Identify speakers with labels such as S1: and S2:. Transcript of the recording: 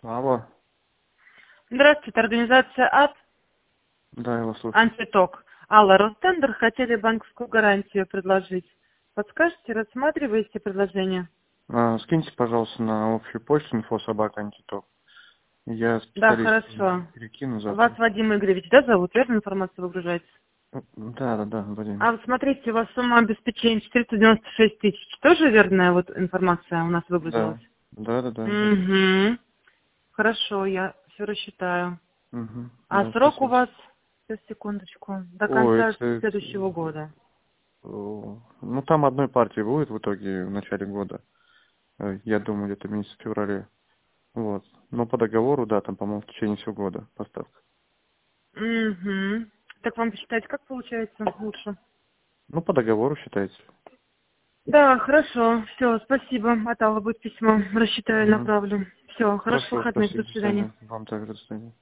S1: Алло.
S2: Здравствуйте, организация АД,
S1: Да, я вас слушаю.
S2: антиток. Алла, Ростендер хотели банковскую гарантию предложить. Подскажете, рассматриваете предложение?
S1: Скиньте, пожалуйста, на общую почту info@антиток. Я
S2: Да,
S1: специалисту
S2: хорошо.
S1: перекину
S2: Вас
S1: завтра.
S2: Вадим Игоревич, да, зовут? Верно информацию выгружаете?
S1: Да, Вадим.
S2: А вот смотрите, у вас сумма обеспечения 496 тысяч. Тоже верная вот информация у нас выгрузилась?
S1: Да. Да.
S2: Угу. Хорошо, я все рассчитаю.
S1: Угу.
S2: А
S1: Да,
S2: срок у
S1: спасибо.
S2: вас, сейчас, секундочку, до
S1: О,
S2: конца
S1: это...
S2: следующего года.
S1: Ну, там одной партии будет в итоге в начале года. Я думаю, где-то в месяце феврале. Вот. Но по договору, да, там, по-моему, в течение всего года поставка.
S2: Угу. Так вам посчитать, как получается лучше?
S1: Ну, по договору считайте.
S2: Да, хорошо. Все, спасибо. От Аллы будет письмо. Рассчитаю,
S1: Угу.
S2: направлю. Все, хороших
S1: Хорошо,
S2: выходных. До
S1: спасибо, до
S2: свидания.
S1: свидания. Вам также до свидания.